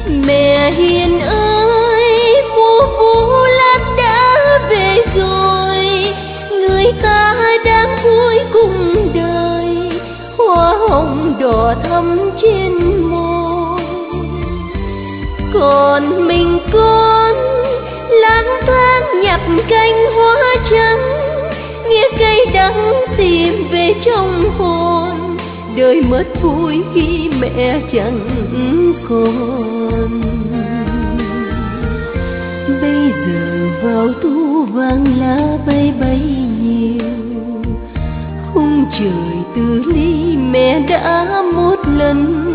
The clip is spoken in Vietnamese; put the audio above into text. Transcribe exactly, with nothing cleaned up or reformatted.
Mẹ hiền ơi, vú vú lát đã về rồi, người ta đang vui cùng đời, hoa hồng đỏ thắm trên môi. Còn mình con lang thang nhặt cành hoa trắng, nghe cay đắng tìm về trong hồn, đời mất vui khi mẹ chẳng còn. Bây giờ vào thu vàng lá bay bay nhiều, khung trời từ ly mẹ đã một lần